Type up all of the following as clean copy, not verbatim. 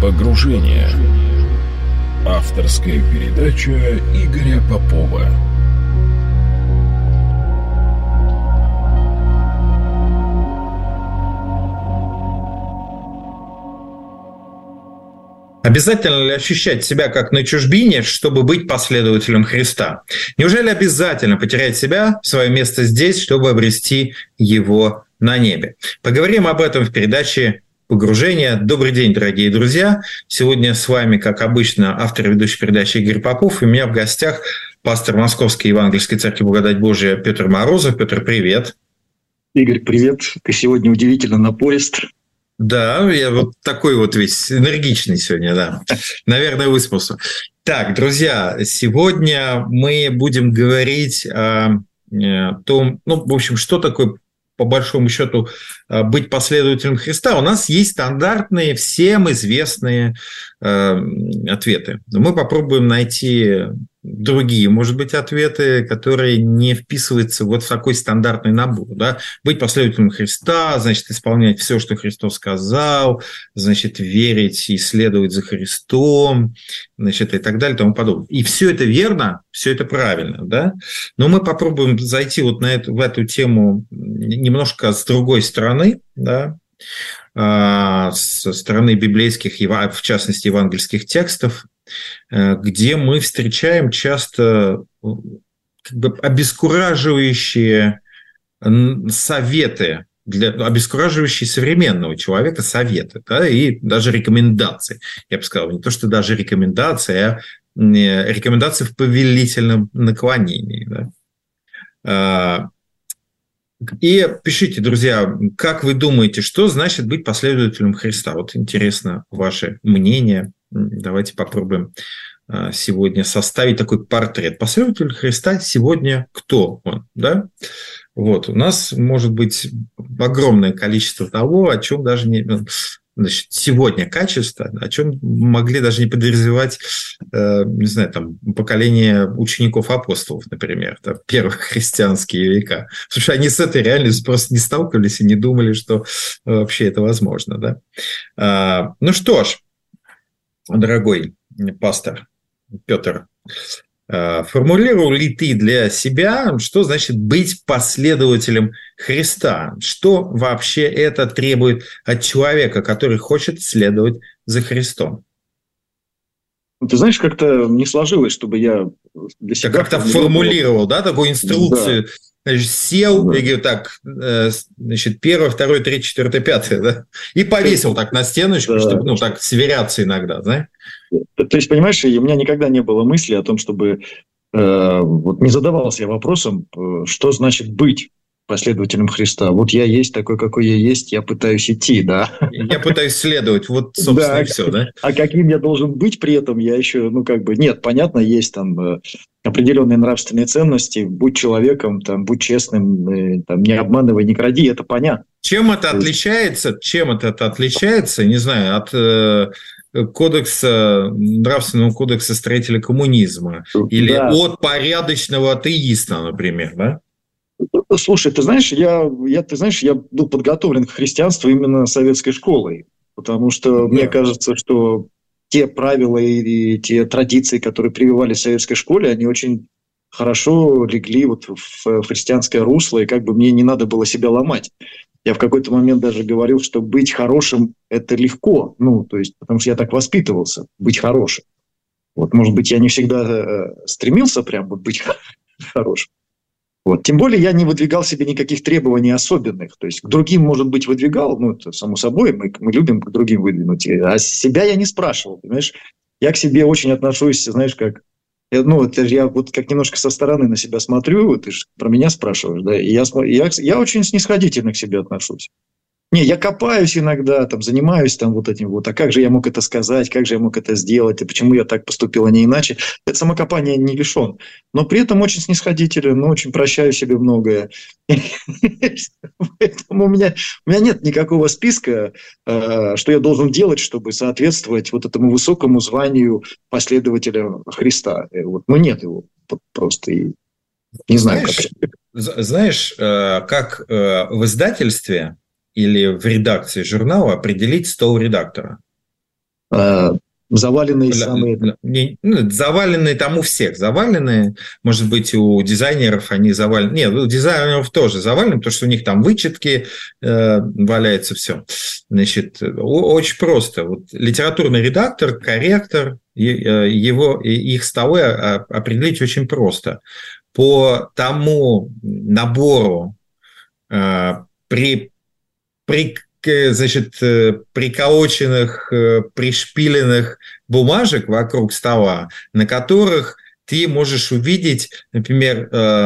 Погружение. Авторская передача Игоря Попова. Обязательно ли ощущать себя как на чужбине, чтобы быть последователем Христа? Неужели обязательно потерять себя, свое место здесь, чтобы обрести его на небе? Поговорим об этом в передаче «Погружение». Добрый день, дорогие друзья. Сегодня с вами, как обычно, автор и ведущий передачи Игорь Попов. И у меня в гостях пастор Московской Евангельской Церкви Благодать Божия Петр Морозов. Петр, привет. Игорь, привет. Ты сегодня удивительно напорист. Да, я вот такой вот весь энергичный сегодня, да. Наверное, выспался. Так, друзья, сегодня мы будем говорить о том, в общем, что такое, по большому счету, быть последователем Христа. У нас есть стандартные, всем известные ответы. Но мы попробуем найти другие, может быть, ответы, которые не вписываются вот в такой стандартный набор. Да? Быть последователем Христа, значит, исполнять все, что Христос сказал, значит, верить и следовать за Христом, значит, и так далее, и тому подобное. И все это верно, все это правильно, да? Но мы попробуем зайти вот в эту тему немножко с другой стороны, да? Со стороны библейских, в частности, евангельских текстов, где мы встречаем часто обескураживающие советы, обескураживающие современного человека советы, да, и даже рекомендации. Я бы сказал, не то, что даже рекомендации, а рекомендации в повелительном наклонении. Да. И пишите, друзья, как вы думаете, что значит быть последователем Христа? Вот интересно ваше мнение. Давайте попробуем сегодня составить такой портрет. Последователь Христа сегодня кто он? Да? Вот, у нас может быть огромное количество того, о чем даже не... Значит, сегодня качество, о чем могли даже не подозревать, не знаю, там, поколение учеников апостолов, например, там, первых христианские века. Потому что они с этой реальностью просто не сталкивались и не думали, что вообще это возможно. Да? Ну что ж, дорогой пастор Петр, формулировал ли ты для себя, что значит быть последователем Христа? Что вообще это требует от человека, который хочет следовать за Христом? Ты знаешь, как-то не сложилось, чтобы я для себя... как-то формулировал, да, такую инструкцию. Да. Значит, сел, да. И говорю, так, значит, 1, 2, 3, 4, 5, да? И повесил так на стеночку, да. Чтобы, так, сверяться иногда, знаешь? То есть, понимаешь, у меня никогда не было мысли о том, чтобы... вот не задавался я вопросом, что значит быть последователем Христа. Вот я есть такой, какой я есть, я пытаюсь идти, да. Я пытаюсь следовать, вот, собственно, и все, да. А каким я должен быть при этом, я еще, нет, понятно, есть там определенные нравственные ценности, будь человеком, там, будь честным, там, не обманывай, не кради, это понятно. Чем это отличается, не знаю, от... нравственного кодекса строителя коммунизма или от порядочного атеиста, например, да? Слушай, ты знаешь, я был подготовлен к христианству именно советской школой, потому что мне кажется, что те правила и те традиции, которые прививали в советской школе, они очень хорошо легли вот в христианское русло, и как бы мне не надо было себя ломать. Я в какой-то момент даже говорил, что быть хорошим – это легко, потому что я так воспитывался, быть хорошим. Вот, может быть, я не всегда стремился прям быть хорошим. Вот. Тем более я не выдвигал себе никаких требований особенных. То есть к другим, может быть, выдвигал, это само собой, мы любим к другим выдвинуть. А себя я не спрашивал, понимаешь? Я к себе очень отношусь, знаешь, как... это я вот как немножко со стороны на себя смотрю, ты же про меня спрашиваешь, да, и я очень снисходительно к себе отношусь. Не, я копаюсь иногда, там, занимаюсь там вот этим вот, а как же я мог это сказать, как же я мог это сделать, и почему я так поступил, а не иначе. Это самокопание не лишен. Но при этом очень снисходителен, очень прощаю себе многое. Поэтому у меня нет никакого списка, что я должен делать, чтобы соответствовать вот этому высокому званию последователя Христа. Вот, нет его просто. Не знаю, как. Знаешь, как в издательстве или в редакции журнала определить стол редактора? Заваленные самые... Заваленные там у всех. Заваленные, может быть, у дизайнеров они завалены. Нет, у дизайнеров тоже завалены, потому что у них там вычетки валяется все. Значит, очень просто. Вот литературный редактор, корректор, их столы определить очень просто. По тому набору приколоченных, пришпиленных бумажек вокруг стола, на которых ты можешь увидеть, например,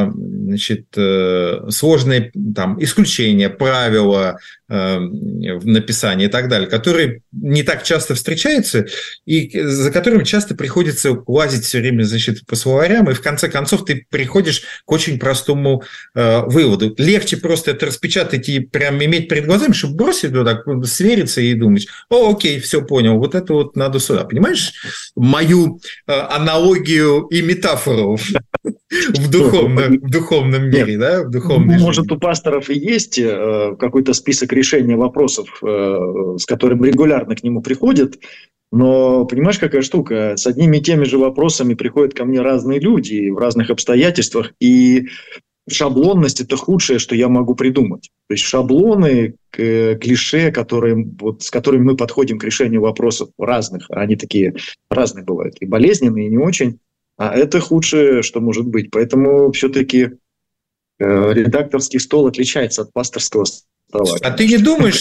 сложные там, исключения, правила в написании и так далее, которые не так часто встречаются и за которыми часто приходится лазить все время, по словарям, и в конце концов ты приходишь к очень простому выводу. Легче просто это распечатать и прям иметь перед глазами, чтобы бросить туда, свериться и думать: окей, все понял, вот это вот надо сюда. Понимаешь мою аналогию и метафору в духовном мире, да, в духовной Может, жизни. у пасторов и есть какой-то список решения вопросов, с которым регулярно к нему приходят, но понимаешь, какая штука? С одними и теми же вопросами приходят ко мне разные люди в разных обстоятельствах, и шаблонность – это худшее, что я могу придумать. То есть шаблоны, клише, с которыми мы подходим к решению вопросов разных, они такие разные бывают, и болезненные, и не очень. А это худшее, что может быть. Поэтому все-таки редакторский стол отличается от пасторского стола. А ты не думаешь,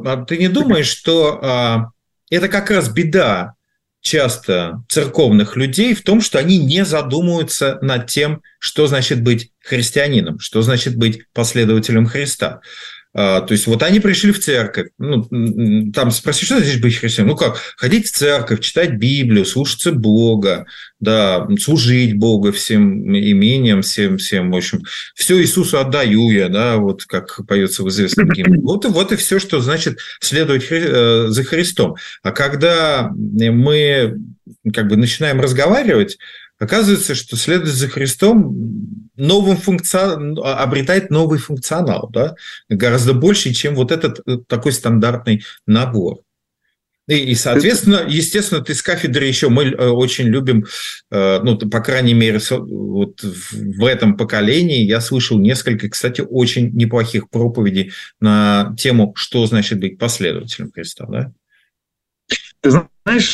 что это как раз беда часто церковных людей в том, что они не задумываются над тем, что значит быть христианином, что значит быть последователем Христа. То есть вот они пришли в церковь, там спросили, что значит быть христианином? Как? Ходить в церковь, читать Библию, слушаться Бога, да, служить Богу всем имением, всем, в общем, все Иисусу отдаю я, да, вот как поется в известном гимне. Вот и все, что значит следовать за Христом. А когда мы начинаем разговаривать, оказывается, что следовать за Христом обретает новый функционал, да? Гораздо больше, чем вот этот такой стандартный набор. И, соответственно, естественно, ты с кафедры еще, мы очень любим, по крайней мере, вот в этом поколении я слышал несколько, кстати, очень неплохих проповедей на тему, что значит быть последователем Христа, да? Ты знаешь,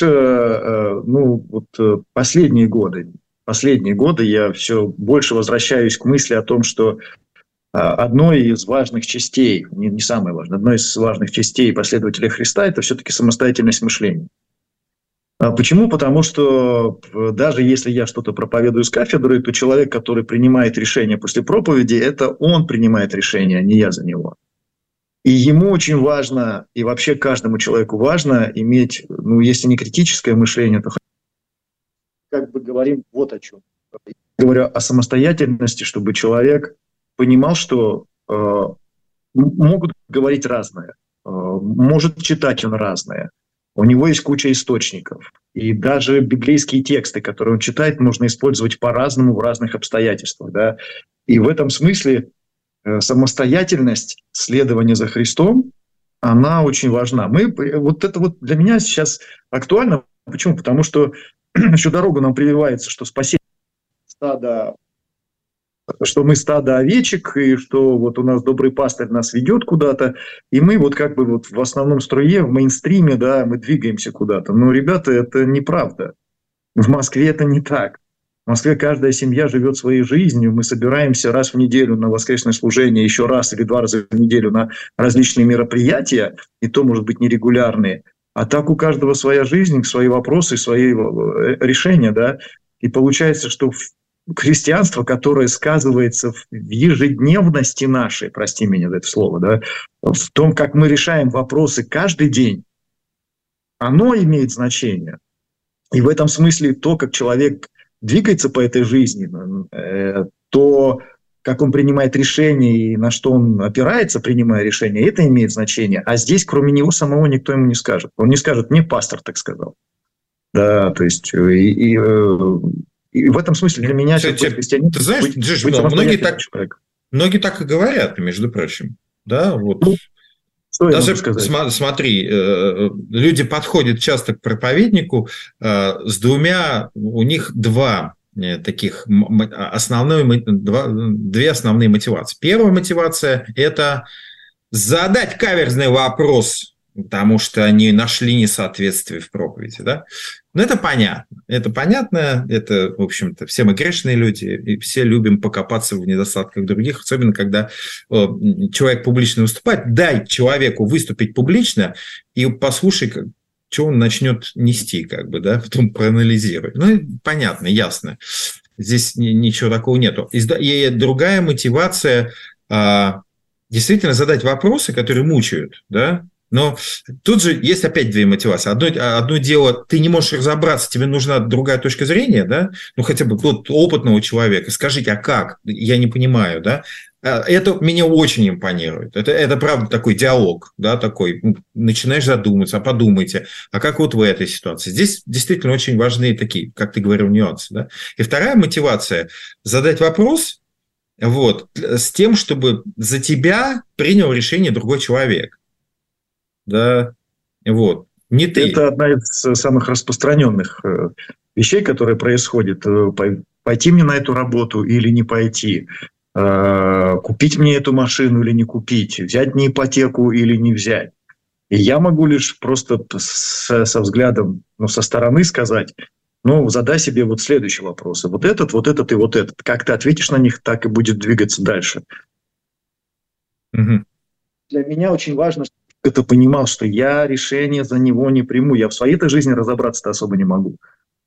последние годы я все больше возвращаюсь к мысли о том, что одной из важных частей, не самой важной, одной из важных частей последователя Христа – это все-таки самостоятельность мышления. Почему? Потому что даже если я что-то проповедую с кафедры, то человек, который принимает решение после проповеди, это он принимает решение, а не я за него. И ему очень важно, и вообще каждому человеку важно иметь, если не критическое мышление, то говорим вот о чем. Говорю о самостоятельности, чтобы человек понимал, что могут говорить разное, может читать он разное. У него есть куча источников. И даже библейские тексты, которые он читает, можно использовать по-разному в разных обстоятельствах. Да? И в этом смысле самостоятельность следования за Христом, она очень важна. Вот это вот для меня сейчас актуально. Почему? Потому что всю дорогу нам прививается, что спасение стада, что мы стадо овечек, и что вот у нас добрый пастырь нас ведет куда-то, и мы в основном струе, в мейнстриме, да, мы двигаемся куда-то. Но, ребята, это неправда. В Москве это не так. В Москве каждая семья живет своей жизнью. Мы собираемся раз в неделю на воскресное служение, еще раз или 2 раза в неделю на различные мероприятия, и то, может быть, нерегулярные. А так у каждого своя жизнь, свои вопросы, свои решения. Да? И получается, что христианство, которое сказывается в ежедневности нашей, прости меня за это слово, да, в том, как мы решаем вопросы каждый день, оно имеет значение. И в этом смысле то, как человек двигается по этой жизни, то, как он принимает решения и на что он опирается, принимая решения, это имеет значение. А здесь, кроме него самого, никто ему не скажет. Он не скажет: мне пастор так сказал. Да, то есть и в этом смысле для меня... Христианин, ты знаешь, многие так и говорят, между прочим. Да, вот. Что я даже, могу сказать? смотри, люди подходят часто к проповеднику с двумя, у них таких две основные мотивации. Первая мотивация – это задать каверзный вопрос, потому что они нашли несоответствие в проповеди, да? Но это понятно. Это, в общем-то, все мы грешные люди, и все любим покопаться в недостатках других, особенно когда человек публично выступает. Дай человеку выступить публично и послушай, что он начнет нести, да, потом проанализируй. Понятно, ясно. Здесь ничего такого нету. И другая мотивация действительно задать вопросы, которые мучают, да. Но тут же есть опять две мотивации. Одно дело, ты не можешь разобраться, тебе нужна другая точка зрения, да, хотя бы опытного человека. Скажите, а как? Я не понимаю, да. Это меня очень импонирует. Это правда такой диалог, да, такой. Начинаешь задумываться, а подумайте, а как вот в этой ситуации? Здесь действительно очень важны такие, как ты говорил, нюансы, да. И вторая мотивация – задать вопрос, с тем, чтобы за тебя принял решение другой человек. Да, не ты. Это одна из самых распространенных вещей, которые происходят. Пойти мне на эту работу или не пойти, купить мне эту машину или не купить, взять мне ипотеку или не взять. И я могу лишь просто со взглядом, со стороны сказать, задай себе следующие вопросы. Вот этот и вот этот. Как ты ответишь на них, так и будет двигаться дальше. Угу. Для меня очень важно, чтобы ты понимал, что я решение за него не приму. Я в своей-то жизни разобраться-то особо не могу.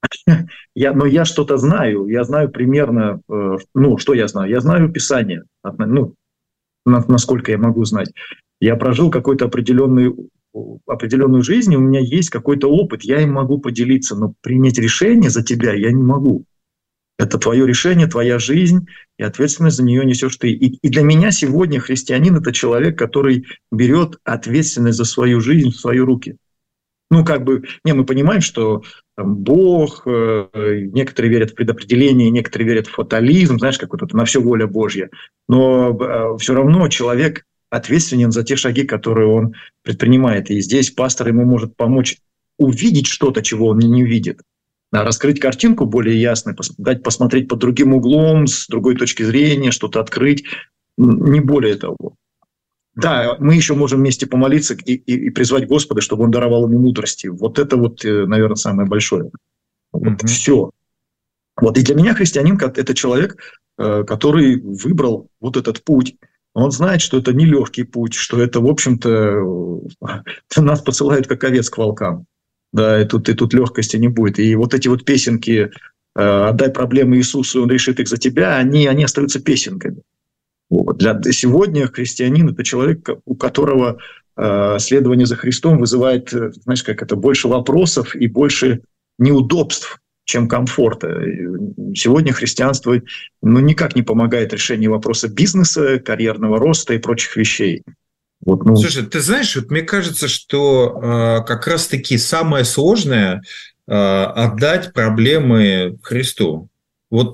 Но я что-то знаю. Я знаю примерно, что я знаю? Я знаю Писание, насколько я могу знать. Я прожил какую-то определенную жизнь, у меня есть какой-то опыт, я им могу поделиться, но принять решение за тебя я не могу. Это твое решение, твоя жизнь, и ответственность за нее несешь ты. И для меня сегодня христианин – это человек, который берет ответственность за свою жизнь в свои руки. Мы понимаем, что Бог, некоторые верят в предопределение, некоторые верят в фатализм, на все воля Божья. Но все равно человек ответственен за те шаги, которые он предпринимает. И здесь пастор ему может помочь увидеть что-то, чего он не видит. Раскрыть картинку более ясно, дать посмотреть под другим углом, с другой точки зрения, что-то открыть, не более того. Да, мы еще можем вместе помолиться и призвать Господа, чтобы Он даровал ему мудрости. Это, наверное, самое большое. Все. И для меня христианин – это человек, который выбрал этот путь. Он знает, что это нелегкий путь, что это, в общем-то, нас посылают как овец к волкам. Да, и тут легкости не будет. И эти песенки «Отдай проблемы Иисусу, Он решит их за тебя», они остаются песенками. Сегодня христианин – это человек, у которого следование за Христом вызывает, больше вопросов и больше неудобств, чем комфорта. Сегодня христианство никак не помогает решению вопроса бизнеса, карьерного роста и прочих вещей. Слушай, ты знаешь, мне кажется, что как раз-таки самое сложное отдать проблемы Христу. Нет.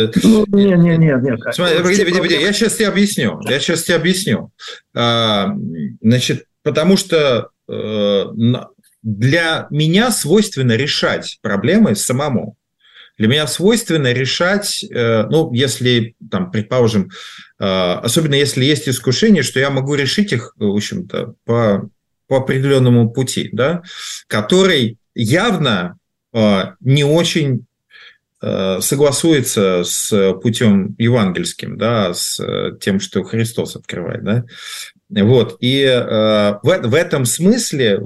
Смотри, я сейчас тебе объясню. Потому что для меня свойственно решать проблемы самому. Для меня свойственно решать, если, предположим, особенно если есть искушение, что я могу решить их, в общем-то, по определенному пути, да, который явно не очень согласуется с путем евангельским, да, с тем, что Христос открывает, да. И в этом смысле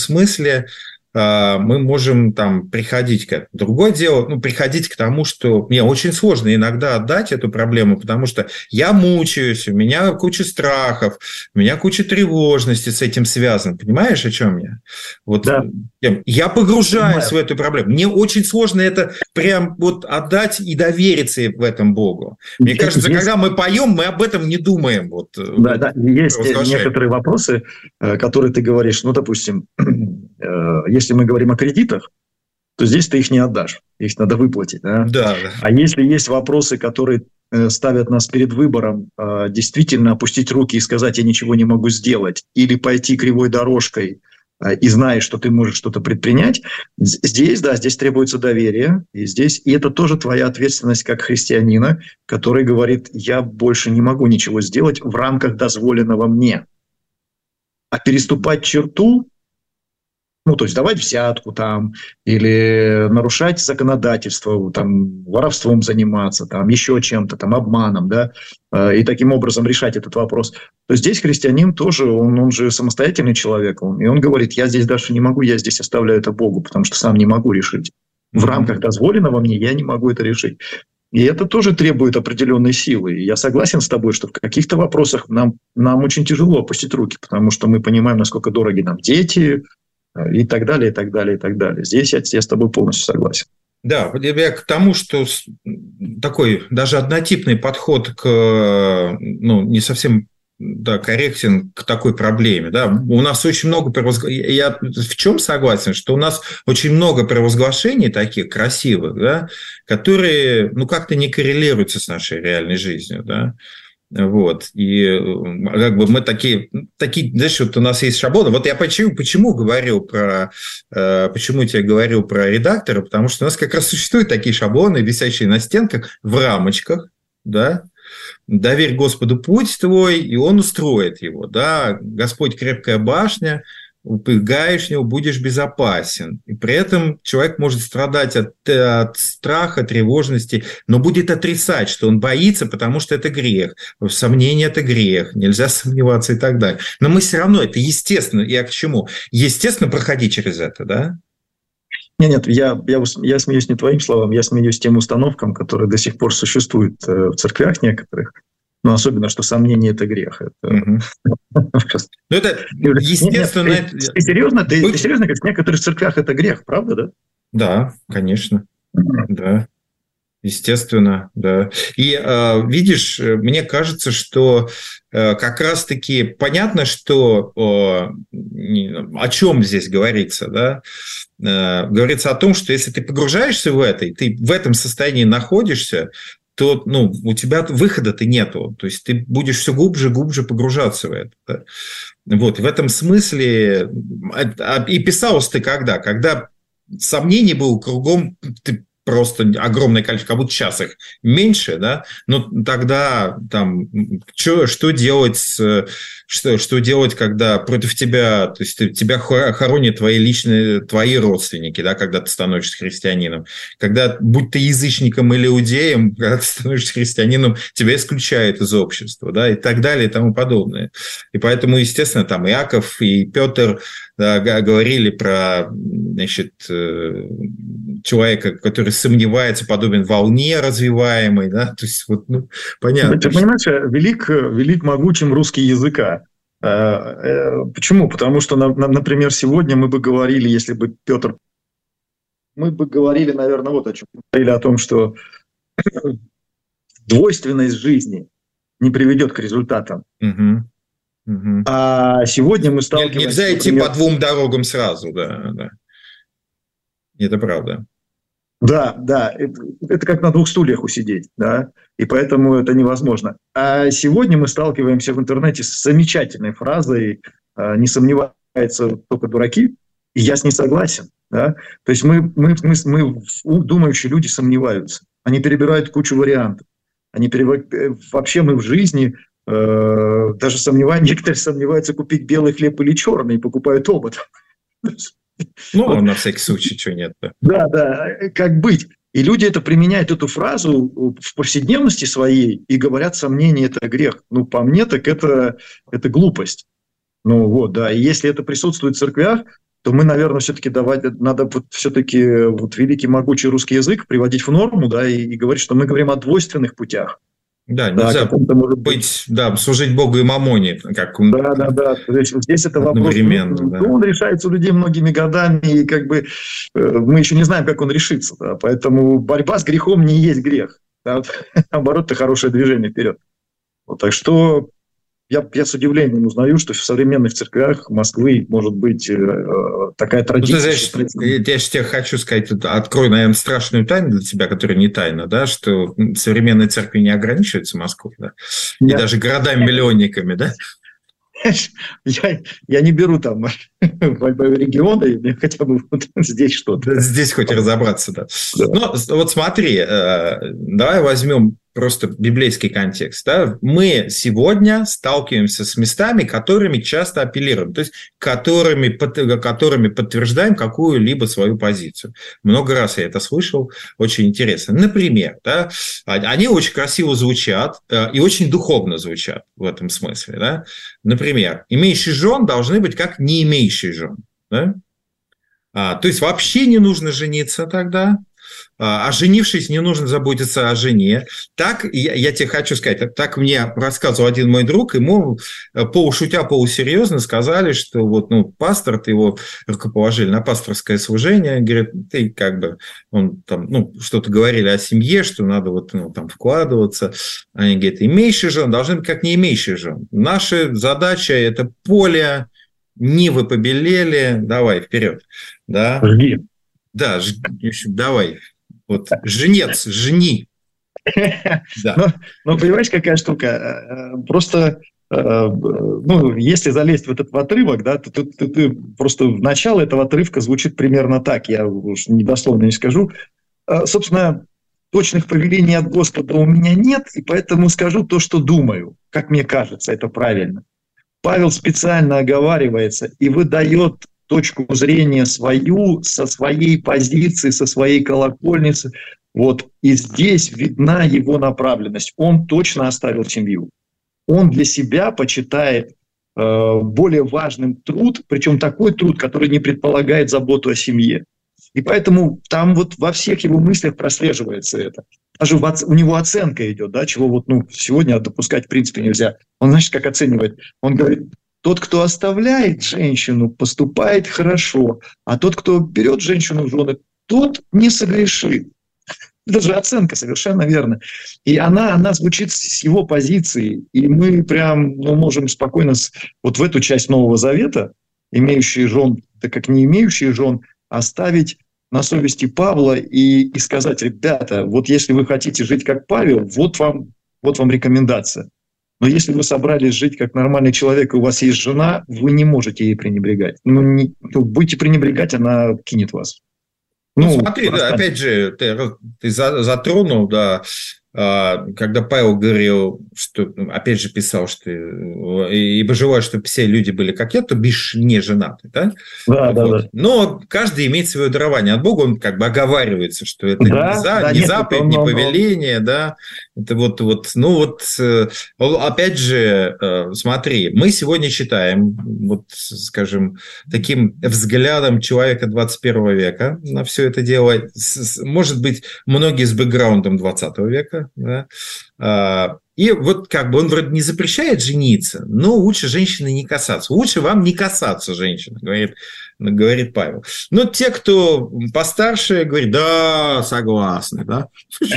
мы можем приходить к этому. Другое дело, приходить к тому, что мне очень сложно иногда отдать эту проблему, потому что я мучаюсь, у меня куча страхов, у меня куча тревожности с этим связано. Понимаешь, о чем я? Да. Я погружаюсь в эту проблему. Мне очень сложно это прям отдать и довериться в этом Богу. Мне кажется, когда мы поем, мы об этом не думаем. Есть некоторые вопросы, которые ты говоришь, допустим, если мы говорим о кредитах, то здесь ты их не отдашь, их надо выплатить. Да? Да. А если есть вопросы, которые ставят нас перед выбором действительно опустить руки и сказать: я ничего не могу сделать, или пойти кривой дорожкой и знаешь, что ты можешь что-то предпринять, здесь требуется доверие, и это тоже твоя ответственность как христианина, который говорит: я больше не могу ничего сделать в рамках дозволенного мне. А переступать черту, то есть давать взятку там, или нарушать законодательство, там, воровством заниматься, там, еще чем-то, там, обманом, да, и таким образом решать этот вопрос, то здесь христианин тоже, он же самостоятельный человек, и он говорит: я здесь дальше не могу, я здесь оставляю это Богу, потому что сам не могу решить. В рамках дозволенного мне я не могу это решить. И это тоже требует определенной силы. И я согласен с тобой, что в каких-то вопросах нам очень тяжело опустить руки, потому что мы понимаем, насколько дороги нам дети, и так далее, и так далее, и так далее. Здесь я с тобой полностью согласен. Да, я к тому, что такой даже однотипный подход не совсем корректен к такой проблеме. Да. У нас очень много Я в чем согласен? Что у нас очень много провозглашений таких красивых, да, которые как-то не коррелируются с нашей реальной жизнью. Да. Вот. И мы такие, знаешь, вот у нас есть шаблоны. Вот я почему я тебе говорил про редактора, потому что у нас как раз существуют такие шаблоны, висящие на стенках, в рамочках, да. Доверь Господу путь твой, и Он устроит его, да. Господь крепкая башня, убегаешь в него, будешь безопасен. И при этом человек может страдать от страха, тревожности, но будет отрицать, что он боится, потому что это грех. Сомнение – это грех, нельзя сомневаться и так далее. Но мы все равно, это естественно. Я к чему? Естественно, проходи через это, да? Нет, я смеюсь не твоим словам, я смеюсь тем установкам, которые до сих пор существуют в церквях некоторых. Но особенно, что сомнение – это грех. Это естественно. Ты серьезно говоришь, в некоторых церквях это грех, правда, да? Да, конечно. Да. Естественно, да. И видишь, мне кажется, что как раз-таки понятно, что о чем здесь говорится, да? Говорится о том, что если ты погружаешься в это, и ты в этом состоянии находишься, то у тебя выхода-то нету. То есть ты будешь все глубже и глубже погружаться в это. Да? Вот. И в этом смысле... И писалось ты когда? Когда сомнений было кругом... Ты просто огромное количество, как будто сейчас их меньше, да, но тогда там, что делать, когда против тебя, то есть тебя хоронят твои родственники, да, когда ты становишься христианином, когда, будь ты язычником или иудеем, когда ты становишься христианином, тебя исключают из общества, да, и так далее, и тому подобное. И поэтому, естественно, там Иаков и Петр, да, говорили про, значит, человека, который сомневается, подобен волне развиваемой, да, то есть вот, понятно. Ты понимаешь, велик могучим русский языка. Почему? Потому что, например, сегодня мы бы говорили, если бы Петр... Мы бы говорили, наверное, вот о чем. Говорили о том, что двойственность жизни не приведет к результатам. Угу. Угу. А сегодня мы сталкиваемся... Нельзя идти по двум дорогам сразу, да. Это правда. Да, это как на двух стульях усидеть, да, и поэтому это невозможно. А сегодня мы сталкиваемся в интернете с замечательной фразой «не сомневаются только дураки», и я с ней согласен, да. То есть мы думающие люди сомневаются, они перебирают кучу вариантов, вообще мы в жизни даже некоторые сомневаются, купить белый хлеб или черный, и покупают оба. На всякий случай, чего нет. Да, как быть? И люди применяют эту фразу в повседневности своей и говорят: сомнение – это грех. По мне, так это глупость. И если это присутствует в церквях, то мы, наверное, все-таки надо великий могучий русский язык приводить в норму, да, и говорить, что мы говорим о двойственных путях. Да, нельзя служить Богу и мамоне. Да. Здесь это вопрос. Он решается у людей многими годами, и мы еще не знаем, как он решится. Да, поэтому борьба с грехом не есть грех. Да, наоборот, это хорошее движение вперед. Так что я с удивлением узнаю, что в современных церквях Москвы может быть такая традиция. Ну, ты знаешь, я же тебе хочу сказать, открою, наверное, страшную тайну для тебя, которая не тайна, да, что современные церкви не ограничиваются Москвой, да, и даже городами-миллионниками, да. Я не беру там регионы, хотя бы вот здесь что-то. Здесь хоть разобраться, да. Ну, вот смотри, давай возьмем просто библейский контекст. Да? Мы сегодня сталкиваемся с местами, которыми часто апеллируем, то есть которыми подтверждаем какую-либо свою позицию. Много раз я это слышал, очень интересно. Например, да, они очень красиво звучат и очень духовно звучат в этом смысле. Да? Например, имеющие жен должны быть как не имеющие жен. Да? То есть вообще не нужно жениться тогда, а женившись, не нужно заботиться о жене. Так, я тебе хочу сказать, так мне рассказывал один мой друг, ему полушутя, полусерьезно сказали, что вот, ну, пастор, ты его рукоположили на пасторское служение, говорит, ты как бы, он там, ну, что-то говорили о семье, что надо вот, ну, там вкладываться. Они говорят, имеющие жен должны быть как не имеющие жен. Наша задача – это поле, нивы побелели, давай, вперед. Да, жги. Да, давай. Вот, женец, жени. Да. Ну, понимаешь, какая штука? Просто, ну, если залезть в этот отрывок, да, то ты просто начало этого отрывка звучит примерно так, я уж недословно не скажу. Собственно, точных повелений от Господа у меня нет, и поэтому скажу то, что думаю, как мне кажется, это правильно. Павел специально оговаривается и выдает точку зрения свою, со своей позиции, со своей колокольницы. Вот. И здесь видна его направленность. Он точно оставил семью. Он для себя почитает более важным труд, причем такой труд, который не предполагает заботу о семье. И поэтому там вот во всех его мыслях прослеживается это. Даже у него оценка идет, да, чего вот, ну, сегодня допускать в принципе нельзя. Он, знаешь, как оценивает? Он говорит, тот, кто оставляет женщину, поступает хорошо, а тот, кто берет женщину в жены, тот не согрешит. Это же оценка, совершенно верно. И она звучит с его позиции, и мы прям можем спокойно вот в эту часть Нового Завета, имеющие жен, так как не имеющие жен, оставить на совести Павла и сказать, ребята, вот если вы хотите жить как Павел, вот вам рекомендация. Но если вы собрались жить как нормальный человек, и у вас есть жена, вы не можете ей пренебрегать. Будете пренебрегать, она кинет вас. Смотри, да, опять же, ты затронул, да, когда Павел говорил, что, опять же, писал, что ибо желаю, чтобы все люди были как я, то бишь не женаты, да? Да, вот. Да. Но каждый имеет свое дарование. От Бога он как бы оговаривается, что это не заповедь, не повеление, да. Это вот, опять же, смотри, мы сегодня считаем, вот, скажем, таким взглядом человека 21 века на все это дело, может быть, многие с бэкграундом 20 века, да? И вот как бы он вроде не запрещает жениться, но лучше женщины не касаться. Лучше вам не касаться женщины, говорит Павел. Но те, кто постарше, говорят, да, согласны, да.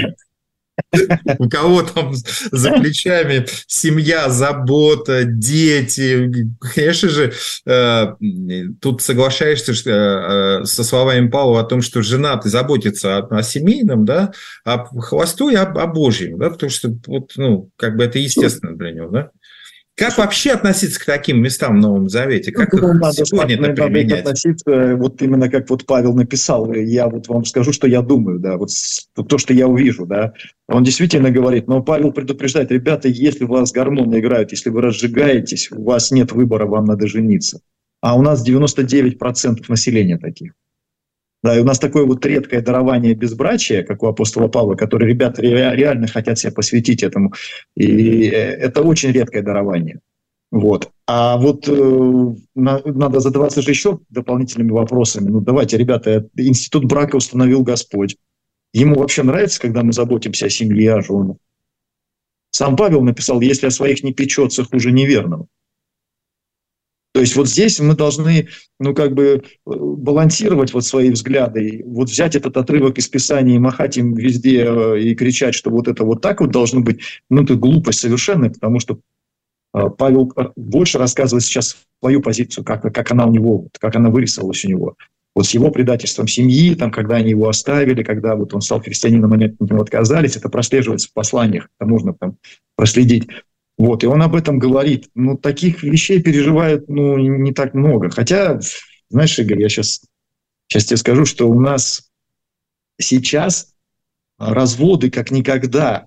У кого там за плечами семья, забота, дети. Конечно же, тут соглашаешься со словами Павла о том, что женатый заботится о семейном, да, а холостой о Божьем, да, потому что вот, ну, как бы это естественно для него, да. Как вообще относиться к таким местам в Новом Завете? Как их сегодня это применять? Относиться вот именно как вот Павел написал. Я вот вам скажу, что я думаю, да, вот то, что я увижу, да. Он действительно говорит, но Павел предупреждает, ребята, если у вас гормоны играют, если вы разжигаетесь, у вас нет выбора, вам надо жениться. А у нас 99% населения таких. Да, и у нас такое вот редкое дарование безбрачия, как у апостола Павла, который ребята реально хотят себя посвятить этому. И это очень редкое дарование. Вот. А вот надо задаваться же еще дополнительными вопросами. Ну, давайте, ребята, институт брака установил Господь. Ему вообще нравится, когда мы заботимся о семье, о женах? Сам Павел написал, если о своих не печется, хуже неверного. То есть вот здесь мы должны, ну, как бы балансировать вот свои взгляды, вот взять этот отрывок из Писания и махать им везде и кричать, что вот это вот так вот должно быть, ну, это глупость совершенно, потому что Павел больше рассказывает сейчас свою позицию, как она у него, как она вырисовалась у него. Вот с его предательством семьи, там, когда они его оставили, когда вот он стал христианином, они от него отказались, это прослеживается в посланиях, это можно там проследить. Вот, и он об этом говорит. Ну, таких вещей переживают, ну, не так много. Хотя, знаешь, Игорь, я сейчас тебе скажу, что у нас сейчас разводы как никогда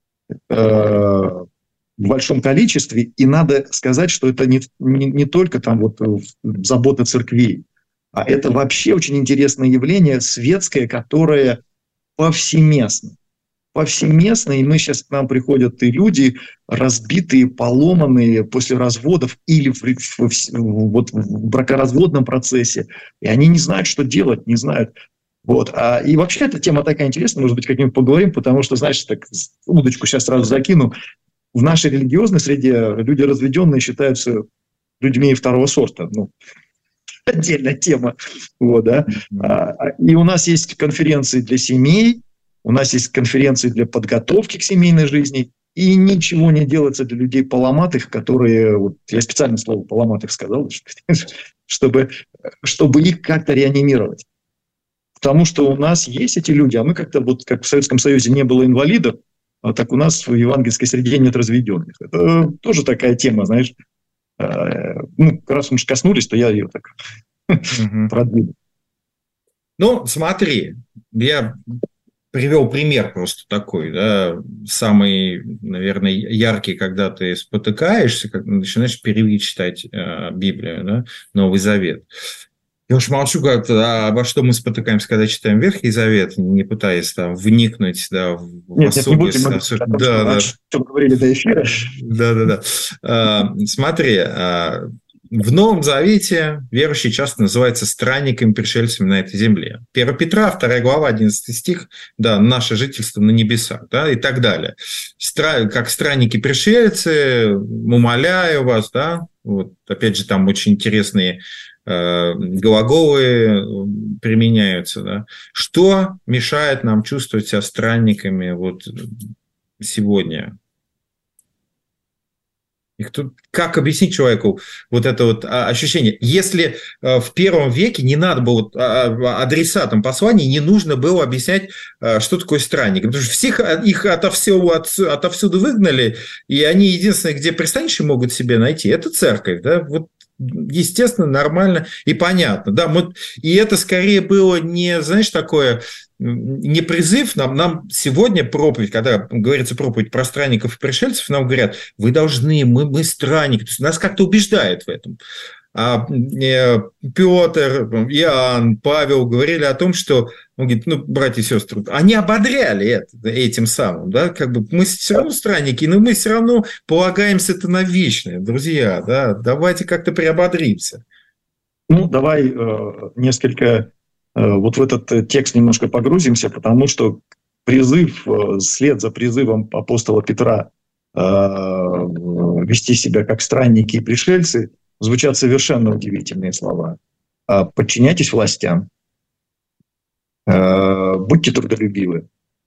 в большом количестве, и надо сказать, что это не только там вот забота церквей, а это вообще очень интересное явление светское, которое повсеместно. Повсеместно, и мы сейчас к нам приходят и люди разбитые, поломанные после разводов или в бракоразводном процессе, и они не знают, что делать, не знают. Вот. И вообще эта тема такая интересная, может быть, как-нибудь поговорим, потому что, знаешь, так удочку сейчас сразу закину. В нашей религиозной среде люди разведенные считаются людьми второго сорта. Ну, отдельная тема. Вот, да? И у нас есть конференции для семей, у нас есть конференции для подготовки к семейной жизни, и ничего не делается для людей поломатых, которые, вот, я специально слово поломатых сказал, чтобы их как-то реанимировать. Потому что у нас есть эти люди, а мы как-то, вот как в Советском Союзе не было инвалидов, так у нас в евангельской среде нет разведенных. Это тоже такая тема, знаешь. Ну, раз мы же коснулись, то я ее так продвину. Ну, смотри, я привел пример просто такой, да, самый, наверное, яркий, когда ты спотыкаешься, когда начинаешь перечитать Библию, да, Новый Завет. Я уж молчу как-то, обо что мы спотыкаемся, когда читаем Ветхий Завет, не пытаясь там вникнуть, да, в особенности. Да, что говорили до эфира. Да. Смотри, в Новом Завете верующие часто называются странниками, пришельцами на этой земле. 1 Петра, 2 глава, 11 стих, да, наше жительство на небесах, да, и так далее. Как странники-пришельцы, умоляю вас, да, вот, опять же, там очень интересные глаголы применяются, да. Что мешает нам чувствовать себя странниками вот сегодня? Как объяснить человеку вот это вот ощущение? Если в первом веке не надо было адресатам посланий, не нужно было объяснять, что такое странник. Потому что всех их отовсюду выгнали, и они единственное, где пристанище могут себе найти, это церковь. Да? Вот, естественно, нормально и понятно. Да? И это скорее было не, знаешь, такое... не призыв, нам сегодня проповедь, когда говорится проповедь про странников и пришельцев, нам говорят, вы должны, мы странники, то есть нас как-то убеждает в этом. А Петр, Иоанн, Павел говорили о том, что, он говорит, ну, братья и сестры, они ободряли этим самым, да, как бы мы все равно странники, но мы все равно полагаемся-то на вечное, друзья, да, давайте как-то приободримся. Ну, давай несколько... Вот в этот текст немножко погрузимся, потому что призыв, вслед за призывом апостола Петра вести себя как странники и пришельцы, звучат совершенно удивительные слова. Подчиняйтесь властям, будьте трудолюбивы,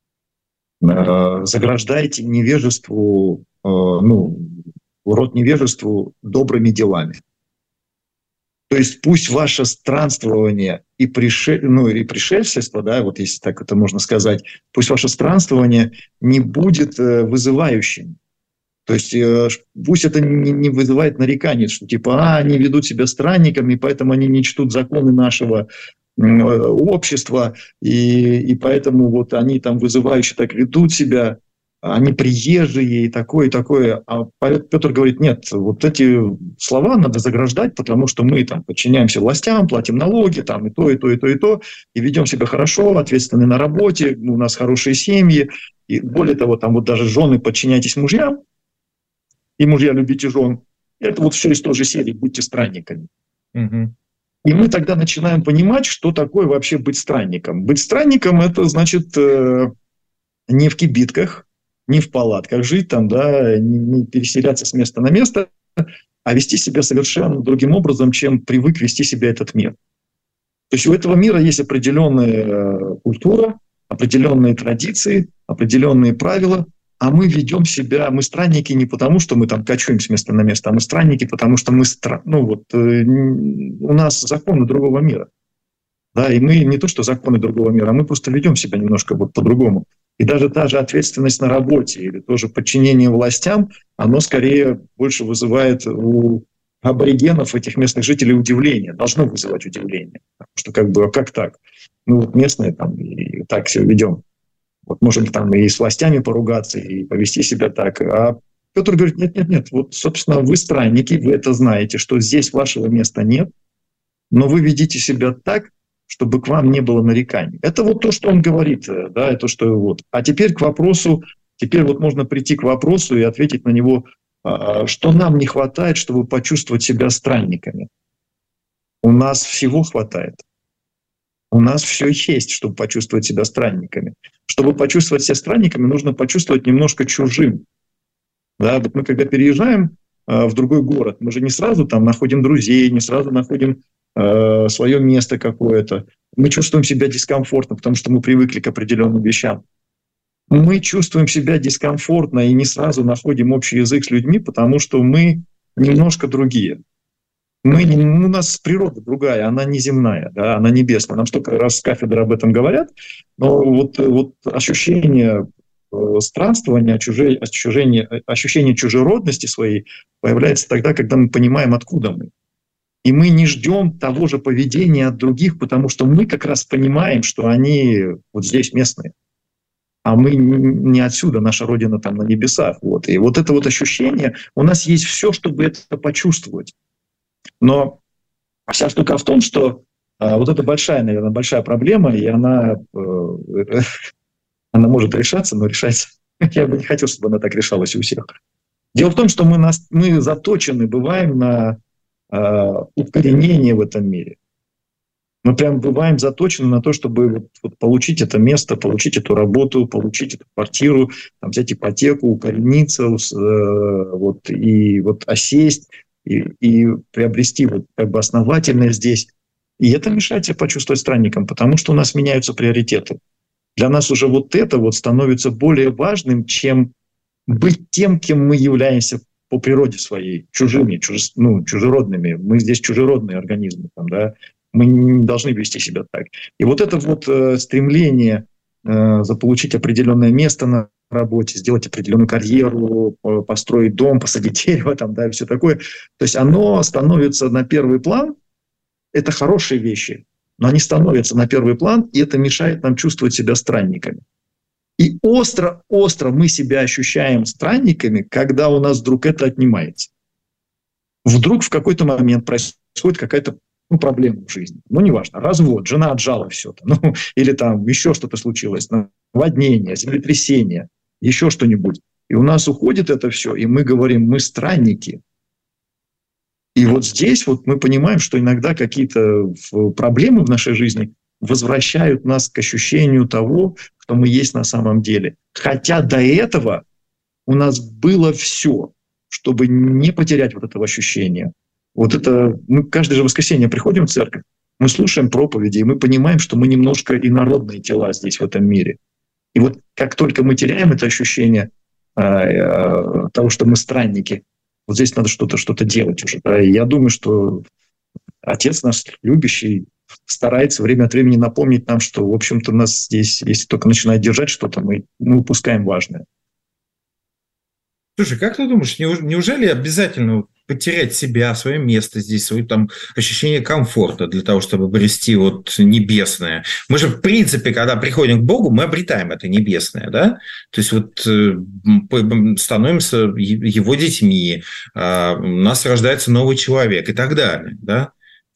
заграждайте невежеству, род невежеству добрыми делами. То есть пусть ваше странствование и пришельство, да, вот если так это можно сказать, пусть ваше странствование не будет вызывающим. То есть пусть это не вызывает нареканий, что типа, они ведут себя странниками, поэтому они не чтут законы нашего общества, и поэтому вот они там вызывающе так ведут себя, они приезжие и такое, и такое. А Петр говорит, нет, вот эти слова надо заграждать, потому что мы там подчиняемся властям, платим налоги, там и то, и то, и то, и то, и ведем себя хорошо, ответственны на работе, у нас хорошие семьи, и более того, там вот даже жены подчиняйтесь мужьям, и мужья любите жен. Это вот все из той же серии, будьте странниками. Угу. И мы тогда начинаем понимать, что такое вообще быть странником. Быть странником – это значит не в кибитках, не в палатках жить, там, да, не переселяться с места на место, а вести себя совершенно другим образом, чем привык вести себя этот мир. То есть у этого мира есть определенная культура, определенные традиции, определенные правила, а мы ведем себя, мы странники не потому, что мы там кочуем с места на место, а мы странники, потому что мы, у нас законы другого мира. Да, и мы не то, что законы другого мира, а мы просто ведем себя немножко вот по-другому. И даже та же ответственность на работе или тоже подчинение властям, оно скорее больше вызывает у аборигенов, этих местных жителей, удивление, должно вызывать удивление. Потому что а как так? Мы вот местные там и так все ведем. Вот можем там и с властями поругаться, и повести себя так. А Петр говорит, нет, вот, собственно, вы странники, вы это знаете, что здесь вашего места нет, но вы ведите себя так, чтобы к вам не было нареканий. Это вот то, что он говорит, да, это что вот. А теперь к вопросу, вот можно прийти к вопросу и ответить на него, что нам не хватает, чтобы почувствовать себя странниками. У нас всего хватает. У нас все есть, чтобы почувствовать себя странниками. Чтобы почувствовать себя странниками, нужно почувствовать немножко чужим. Да, вот мы когда переезжаем в другой город, мы же не сразу там находим друзей, не сразу находим свое место какое-то. Мы чувствуем себя дискомфортно, потому что мы привыкли к определенным вещам. Мы чувствуем себя дискомфортно и не сразу находим общий язык с людьми, потому что мы немножко другие. У нас природа другая, она не земная, да, она небесная. Нам столько раз с кафедры об этом говорят, но вот ощущение странствования, ощущение чужеродности своей появляется тогда, когда мы понимаем, откуда мы. И мы не ждем того же поведения от других, потому что мы как раз понимаем, что они вот здесь местные. А мы не отсюда, наша родина там на небесах. Вот. И вот это вот ощущение, у нас есть все, чтобы это почувствовать. Но вся штука в том, что вот это большая проблема, и она может решаться, но решается. Я бы не хотел, чтобы она так решалась у всех. Дело в том, что мы заточены бываем на укоренение в этом мире. Мы прям бываем заточены на то, чтобы получить это место, получить эту работу, получить эту квартиру, там, взять ипотеку, укорениться, осесть и приобрести основательное здесь. И это мешает себе почувствовать странником, потому что у нас меняются приоритеты. Для нас уже это становится более важным, чем быть тем, кем мы являемся по природе своей, чужеродными. Мы здесь чужеродные организмы, да? Мы не должны вести себя так. И вот это стремление заполучить определенное место на работе, сделать определенную карьеру, построить дом, посадить дерево, и все такое. То есть оно становится на первый план. Это хорошие вещи, но они становятся на первый план, и это мешает нам чувствовать себя странниками. И остро мы себя ощущаем странниками, когда у нас вдруг это отнимается. Вдруг в какой-то момент происходит какая-то проблема в жизни. Неважно, развод, жена отжала все-то, или там еще что-то случилось, наводнение, землетрясение, еще что-нибудь. И у нас уходит это все, и мы говорим, мы странники. И вот здесь мы понимаем, что иногда какие-то проблемы в нашей жизни возвращают нас к ощущению того, кто мы есть на самом деле. Хотя до этого у нас было все, чтобы не потерять этого ощущения. Мы каждое же воскресенье приходим в церковь, мы слушаем проповеди, и мы понимаем, что мы немножко инородные тела здесь, в этом мире. И как только мы теряем это ощущение того, что мы странники, здесь надо что-то делать уже. Да? И я думаю, что Отец наш любящий старается время от времени напомнить нам, что, в общем-то, нас здесь, если только начинает держать что-то, мы упускаем важное. Слушай, как ты думаешь, неужели обязательно потерять себя, свое место здесь, свое ощущение комфорта для того, чтобы обрести небесное? Мы же, в принципе, когда приходим к Богу, мы обретаем это небесное, да? То есть становимся Его детьми, у нас рождается новый человек и так далее, да?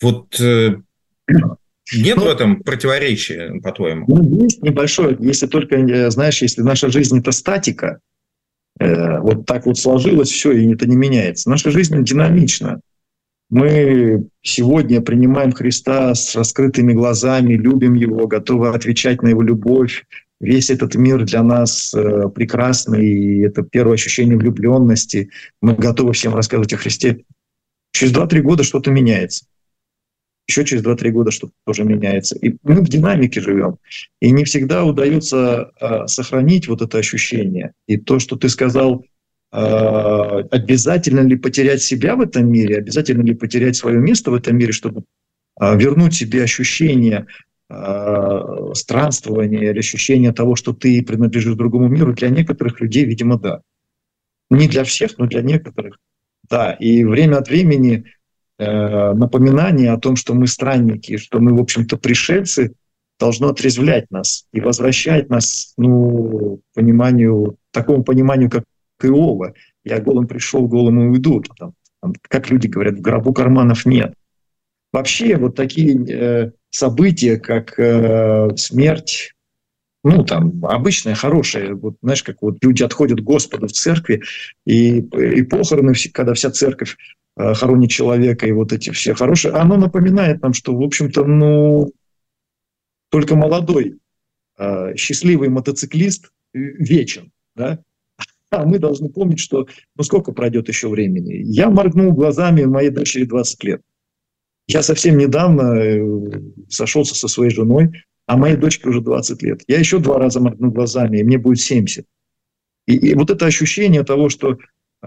Нет в этом противоречия, по-твоему? Есть небольшое, если только, знаешь, если наша жизнь – это статика, так сложилось все, и это не меняется. Наша жизнь динамична. Мы сегодня принимаем Христа с раскрытыми глазами, любим Его, готовы отвечать на Его любовь. Весь этот мир для нас прекрасный, и это первое ощущение влюбленности. Мы готовы всем рассказывать о Христе. Через 2-3 года что-то меняется. еще через 2-3 года что-то тоже меняется. И мы в динамике живем. И не всегда удается сохранить вот это ощущение. И то, что ты сказал, обязательно ли потерять себя в этом мире, обязательно ли потерять свое место в этом мире, чтобы вернуть себе ощущение странствования или ощущение того, что ты принадлежишь другому миру, для некоторых людей, видимо, да. Не для всех, но для некоторых, да. И время от времени напоминание о том, что мы странники, что мы, в общем-то, пришельцы, должно отрезвлять нас и возвращать нас к такому пониманию, как Иова. Я голым пришел, голым и уйду. Как люди говорят, в гробу карманов нет. Вообще вот такие события, как смерть, обычное, хорошее. Вот, знаешь, как вот люди отходят к Господу в церкви, и похороны, когда вся церковь хоронит человека, и вот эти все хорошие, оно напоминает нам, что, в общем-то, только молодой, счастливый мотоциклист вечен, да? А мы должны помнить, что сколько пройдет еще времени. Я моргнул глазами, моей дочери 20 лет. Я совсем недавно сошелся со своей женой, а моей дочке уже 20 лет. Я еще 2 раза моргну глазами, и мне будет 70. И вот это ощущение того, что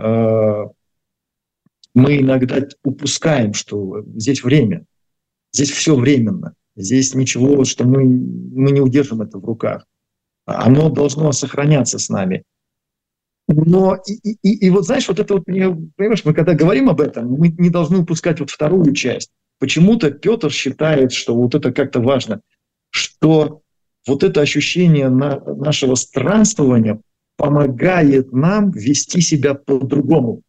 мы иногда упускаем, что здесь время, здесь все временно, здесь ничего, что мы не удержим это в руках. Оно должно сохраняться с нами. Но и вот знаешь, вот это вот, понимаешь, мы когда говорим об этом, мы не должны упускать вот вторую часть. Почему-то Петр считает, что вот это как-то важно, что вот это ощущение нашего странствования помогает нам вести себя по-другому,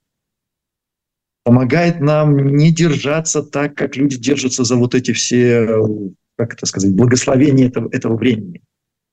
помогает нам не держаться так, как люди держатся за вот эти все, как это сказать, благословения этого времени.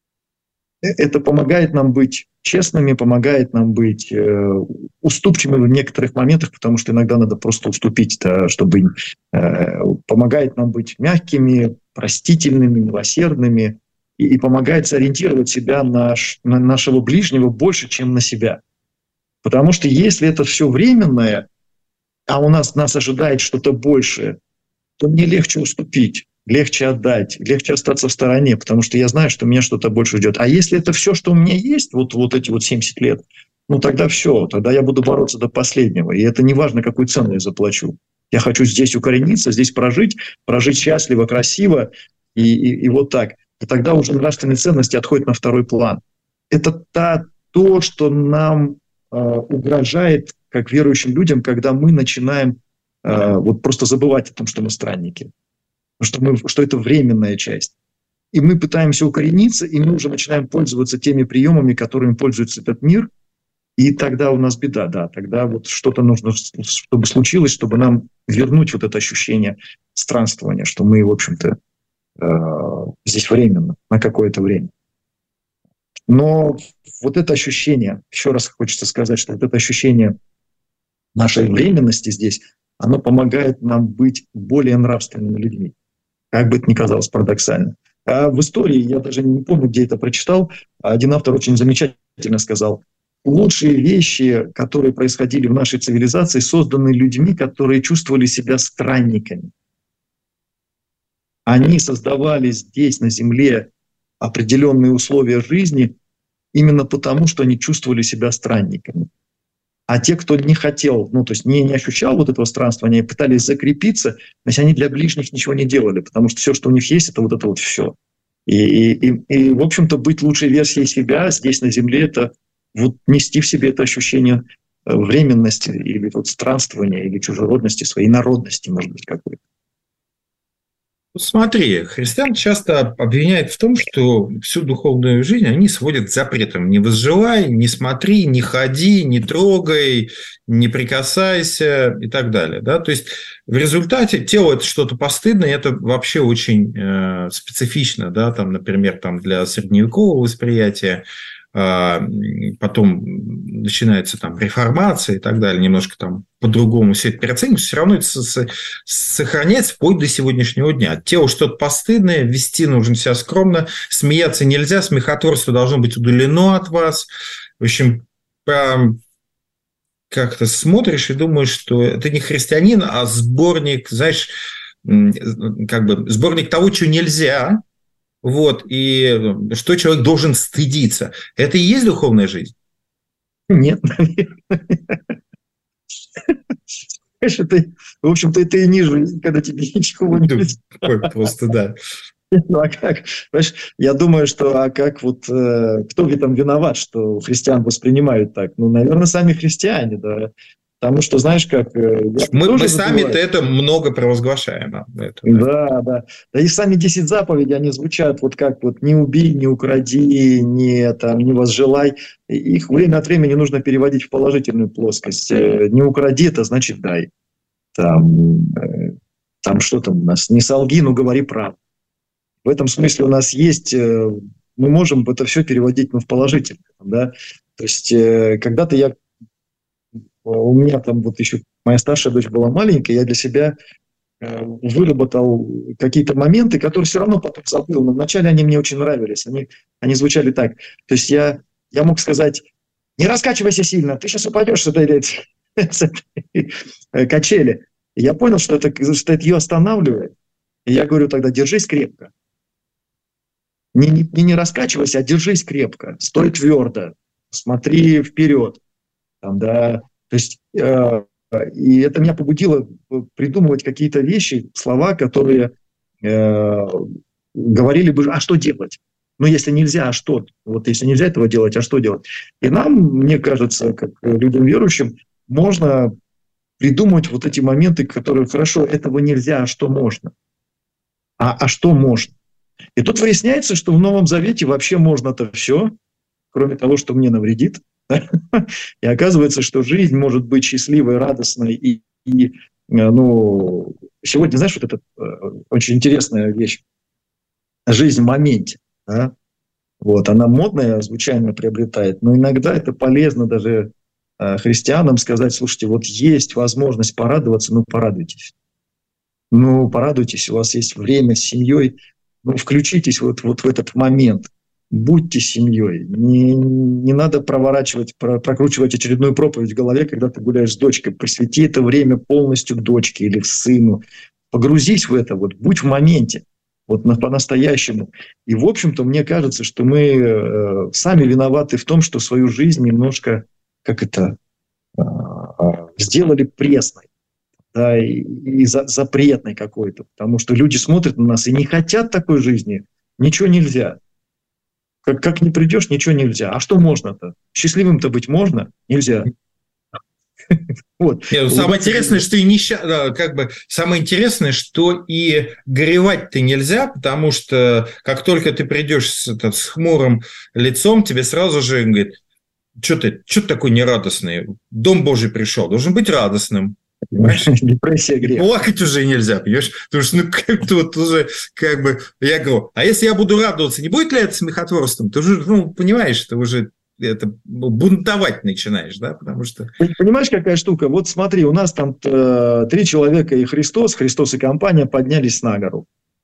Это помогает нам быть честными, помогает нам быть уступчивыми в некоторых моментах, потому что иногда надо просто уступить, да, чтобы помогает нам быть мягкими, простительными, милосердными и помогает сориентировать себя на нашего ближнего больше, чем на себя. Потому что если это все временное, а нас ожидает что-то большее, то мне легче уступить. Легче отдать, легче остаться в стороне, потому что я знаю, что меня что-то больше ждет. А если это все, что у меня есть, вот эти 70 лет, тогда все, тогда я буду бороться до последнего. И это не важно, какую цену я заплачу. Я хочу здесь укорениться, здесь прожить счастливо, красиво и вот так. И тогда уже нравственные ценности отходят на второй план. Это то, что нам угрожает, как верующим людям, когда мы начинаем вот просто забывать о том, что мы странники. Что это временная часть. И мы пытаемся укорениться, и мы уже начинаем пользоваться теми приемами, которыми пользуется этот мир, и тогда у нас беда, да, тогда вот что-то нужно, чтобы случилось, чтобы нам вернуть вот это ощущение странствования, что мы, в общем-то, здесь временно, на какое-то время. Но вот это ощущение, еще раз хочется сказать, что вот это ощущение нашей временности здесь, оно помогает нам быть более нравственными людьми. Как бы это ни казалось парадоксально. А в истории, я даже не помню, где это прочитал, один автор очень замечательно сказал: лучшие вещи, которые происходили в нашей цивилизации, созданы людьми, которые чувствовали себя странниками. Они создавали здесь, на Земле, определенные условия жизни именно потому, что они чувствовали себя странниками. А те, кто не хотел, то есть не ощущал вот этого странствования, пытались закрепиться, то есть они для ближних ничего не делали, потому что все, что у них есть, это вот все. И в общем-то, быть лучшей версией себя здесь на Земле — это вот нести в себе это ощущение временности или вот странствования, или чужеродности, своей народности, может быть, какой-то. Смотри, христиан часто обвиняют в том, что всю духовную жизнь они сводят к запретам. Не возжелай, не смотри, не ходи, не трогай, не прикасайся и так далее. Да? То есть в результате тело – это что-то постыдное, это вообще очень специфично. Да? Там, например, для средневекового восприятия. Потом начинается реформация и так далее, немножко по-другому все это переоценивается, все равно это сохраняется вплоть до сегодняшнего дня. Тело что-то постыдное, вести нужно себя скромно, смеяться нельзя, смехотворство должно быть удалено от вас. В общем, как-то смотришь и думаешь, что это не христианин, а сборник, знаешь, как бы сборник того, что нельзя, вот, и что человек должен стыдиться. Это и есть духовная жизнь? Нет, наверное. В общем-то, это и не жизнь, когда тебе ничего не нельзя. Просто да. Ну, а как? Понимаешь, я думаю, что кто в этом виноват, что христиан воспринимают так? Ну, наверное, сами христиане, да. Потому что, знаешь, как... Мы сами-то это много провозглашаем. Да. Да и сами 10 заповедей, они звучат вот как вот «не убей, не укради, не возжелай». Их время от времени нужно переводить в положительную плоскость. «Не укради» – это значит «дай». Там что там у нас? «Не солги, но говори правду». В этом смысле у нас есть... Мы можем это все переводить в положительное. Да? То есть когда-то у меня там вот еще моя старшая дочь была маленькая, я для себя выработал какие-то моменты, которые все равно потом забыл. Но вначале они мне очень нравились. Они звучали так. То есть я мог сказать: не раскачивайся сильно, ты сейчас упадешь с этой качели. И я понял, что это ее останавливает. И я говорю тогда: держись крепко. Не раскачивайся, а держись крепко. Стой твердо. Смотри вперед. Да. То есть, и это меня побудило придумывать какие-то вещи, слова, которые говорили бы: а что делать? Ну, если нельзя, а что? Вот если нельзя этого делать, а что делать? И нам, мне кажется, как людям верующим, можно придумать вот эти моменты, которые: хорошо, этого нельзя, а что можно? А что можно? И тут выясняется, что в Новом Завете вообще можно-то все, кроме того, что мне навредит. И оказывается, что жизнь может быть счастливой, радостной. И сегодня, знаешь, вот эта очень интересная вещь. Жизнь в моменте. Да? Вот, она модное звучание приобретает, но иногда это полезно даже христианам сказать: слушайте, вот есть возможность порадоваться, порадуйтесь. Порадуйтесь, у вас есть время с семьей, включитесь вот в этот момент. Будьте семьей. Не надо прокручивать очередную проповедь в голове, когда ты гуляешь с дочкой. Посвяти это время полностью дочке или сыну. Погрузись в это, будь в моменте, по-настоящему. И, в общем-то, мне кажется, что мы сами виноваты в том, что свою жизнь немножко, сделали пресной, да, и запретной какой-то. Потому что люди смотрят на нас и не хотят такой жизни. Ничего нельзя. Как не придешь, ничего нельзя. А что можно-то? Счастливым-то быть можно? Нельзя. Самое интересное, что самое интересное, что и горевать-то нельзя, потому что как только ты придешь с хмурым лицом, тебе сразу же говорят: что ты такой нерадостный? Дом Божий пришел, должен быть радостным. Депрессия, грех. Плакать уже нельзя, понимаешь? Потому что, как-то уже, я говорю: а если я буду радоваться, не будет ли это смехотворством? Ты уже, понимаешь, ты уже бунтовать начинаешь, да, потому что... Понимаешь, какая штука? Вот смотри, у нас там 3 человека и Христос и компания поднялись на гору.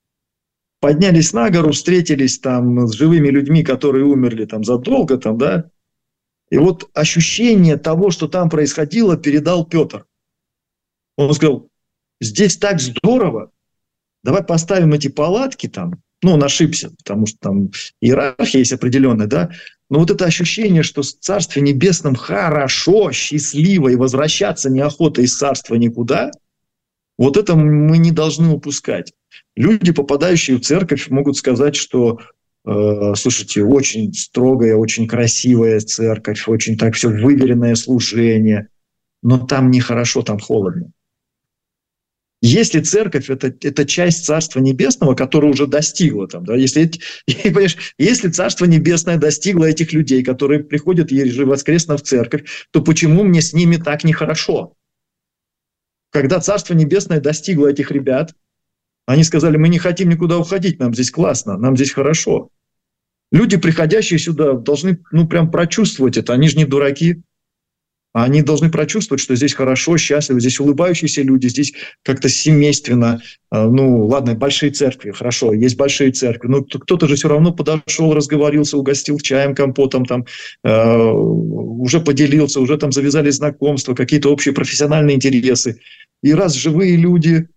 Встретились там с живыми людьми, которые умерли там задолго, там, да. И вот ощущение того, что там происходило, передал Петр. Он сказал: здесь так здорово, давай поставим эти палатки там. Он ошибся, потому что там иерархия есть определенная, да. Но вот это ощущение, что в Царстве Небесном хорошо, счастливо, и возвращаться неохота из Царства никуда, вот это мы не должны упускать. Люди, попадающие в церковь, могут сказать, что слушайте, очень строгая, очень красивая церковь, очень так все выверенное служение, но там нехорошо, там холодно. Если церковь – это часть Царства Небесного, которая уже достигла, там, да, если Царство Небесное достигло этих людей, которые приходят ежевоскресно в церковь, то почему мне с ними так нехорошо? Когда Царство Небесное достигло этих ребят, они сказали: мы не хотим никуда уходить, нам здесь классно, нам здесь хорошо. Люди, приходящие сюда, должны прям прочувствовать это, они же не дураки. Они должны прочувствовать, что здесь хорошо, счастливо, здесь улыбающиеся люди, здесь как-то семейственно. Ладно, большие церкви, хорошо, есть большие церкви, но кто-то же все равно подошел, разговорился, угостил чаем, компотом, там, уже поделился, уже там завязались знакомства, какие-то общие профессиональные интересы. И раз живые люди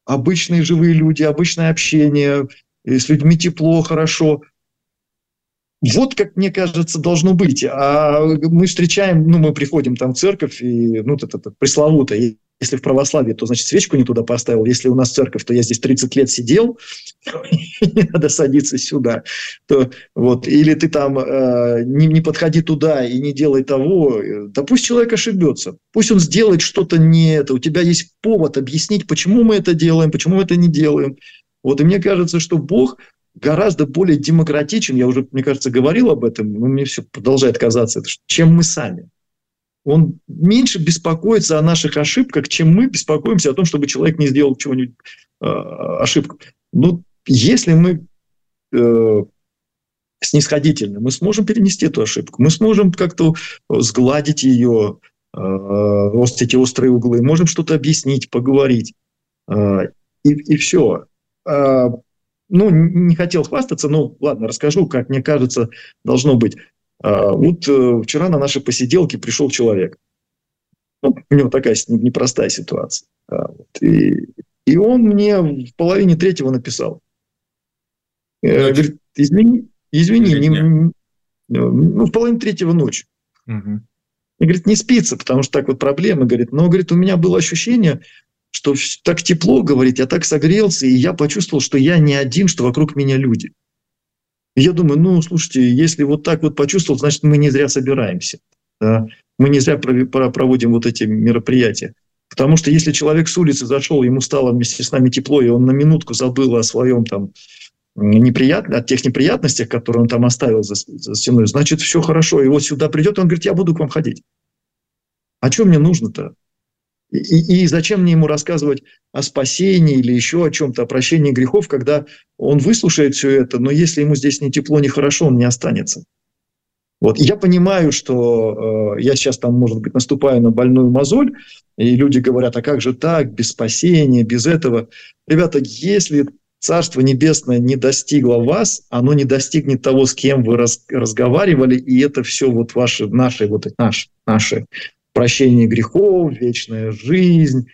обычные живые люди, обычное общение, с людьми тепло, хорошо. Вот как, мне кажется, должно быть. А мы встречаем, мы приходим там в церковь, и, это пресловуто, если в православии, то, значит, свечку не туда поставил. Если у нас церковь, то я здесь 30 лет сидел, не надо садиться сюда. Или ты там не подходи туда и не делай того. Да пусть человек ошибется. Пусть он сделает что-то не это. У тебя есть повод объяснить, почему мы это делаем, почему мы это не делаем. И мне кажется, что Бог гораздо более демократичен, я уже, мне кажется, говорил об этом, но мне все продолжает казаться, чем мы сами. Он меньше беспокоится о наших ошибках, чем мы беспокоимся о том, чтобы человек не сделал чего-нибудь ошибку. Если мы снисходительны, мы сможем перенести эту ошибку, мы сможем как-то сгладить ее, эти острые углы, можем что-то объяснить, поговорить, и все. Не хотел хвастаться, но ладно, расскажу, как мне кажется, должно быть. Вчера на наши посиделки пришел человек. У него такая непростая ситуация. И он мне в 2:30 написал. Говорит, извини, в 2:30 ночи. Угу. И говорит, не спится, потому что так проблемы. Но, говорит, у меня было ощущение, что так тепло, говорит, я так согрелся, и я почувствовал, что я не один, что вокруг меня люди. И я думаю, слушайте, если так почувствовал, значит, мы не зря собираемся. Да? Мы не зря проводим эти мероприятия. Потому что если человек с улицы зашел, ему стало вместе с нами тепло, и он на минутку забыл о своем о тех неприятностях, которые он там оставил за стеной, значит, все хорошо. И сюда придет, он говорит, я буду к вам ходить. А что мне нужно-то? И зачем мне ему рассказывать о спасении или еще о чем-то, о прощении грехов, когда он выслушает все это, но если ему здесь не тепло, не хорошо, он не останется. Я понимаю, что я сейчас там, может быть, наступаю на больную мозоль, и люди говорят, а как же так, без спасения, без этого. Ребята, если Царство Небесное не достигло вас, оно не достигнет того, с кем вы разговаривали, и это все наши прощение грехов, вечная жизнь,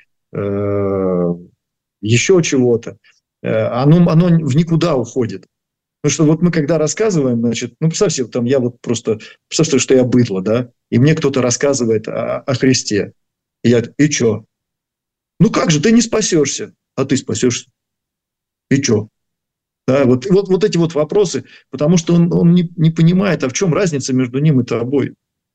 еще чего-то, оно в никуда уходит. Потому что мы когда рассказываем, значит, представьте, представьте, что я быдло, да, и мне кто-то рассказывает о Христе. И я, и что? Как же, ты не спасешься, а ты спасешься. И что? Да, эти вопросы, потому что он не понимает, а в чем разница между ним и тобой.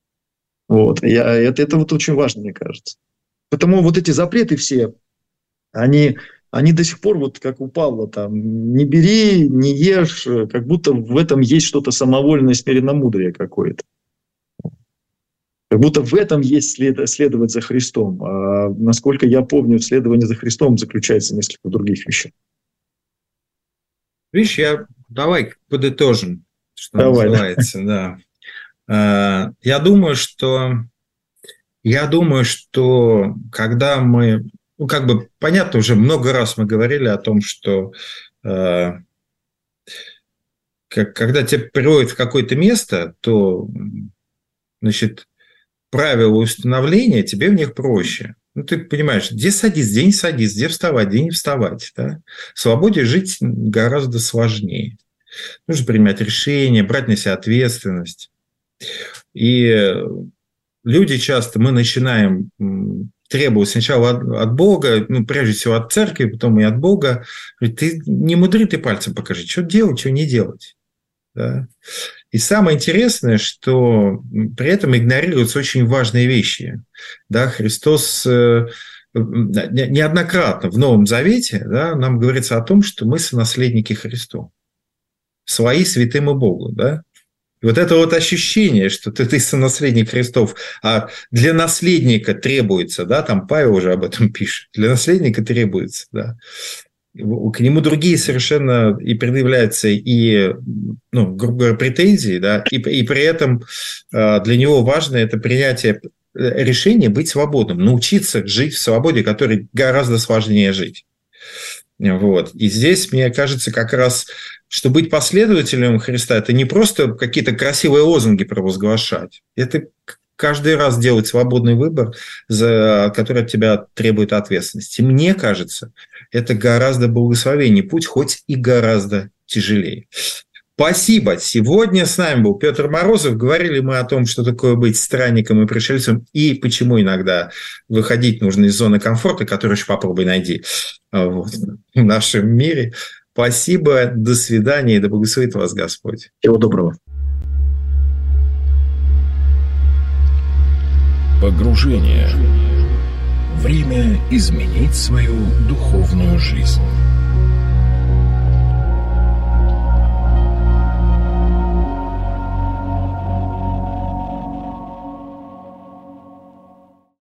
Это очень важно, мне кажется. Потому эти запреты все, они до сих пор, как у Павла, не бери, не ешь, как будто в этом есть что-то самовольное, смиренномудрие какое-то. Как будто в этом есть следовать за Христом. А насколько я помню, следование за Христом заключается в несколько других вещах. Видишь, давай подытожим, что называется, да. Я думаю, что когда мы, понятно, уже много раз мы говорили о том, что когда тебя приводят в какое-то место, то, значит, правила установления тебе в них проще. Ты понимаешь, где садись, где не садись, где вставать, где не вставать. Да? В свободе жить гораздо сложнее. Нужно принимать решения, брать на себя ответственность. И люди часто, мы начинаем требовать сначала от Бога, прежде всего от церкви, потом и от Бога. Ты не мудри, ты пальцем покажи, что делать, что не делать. Да? И самое интересное, что при этом игнорируются очень важные вещи. Да? Христос неоднократно в Новом Завете, да, нам говорится о том, что мы сонаследники Христова, свои святым и Богу. Да? И это ощущение, что ты сонаследник Христов, а для наследника требуется, да, там Павел уже об этом пишет, для наследника требуется, да, к нему другие совершенно и предъявляются и, грубо говоря, претензии, да, и при этом для него важно это принятие решения быть свободным, научиться жить в свободе, которой гораздо сложнее жить. И здесь, мне кажется, как раз, что быть последователем Христа – это не просто какие-то красивые лозунги провозглашать, это каждый раз делать свободный выбор, который от тебя требует ответственности. Мне кажется, это гораздо благословеннее путь, хоть и гораздо тяжелее. Спасибо. Сегодня с нами был Петр Морозов. Говорили мы о том, что такое быть странником и пришельцем, и почему иногда выходить нужно из зоны комфорта, которую еще попробуй найди в нашем мире. Спасибо, до свидания, и да благословит вас Господь. Всего доброго. Погружение. Время изменить свою духовную жизнь.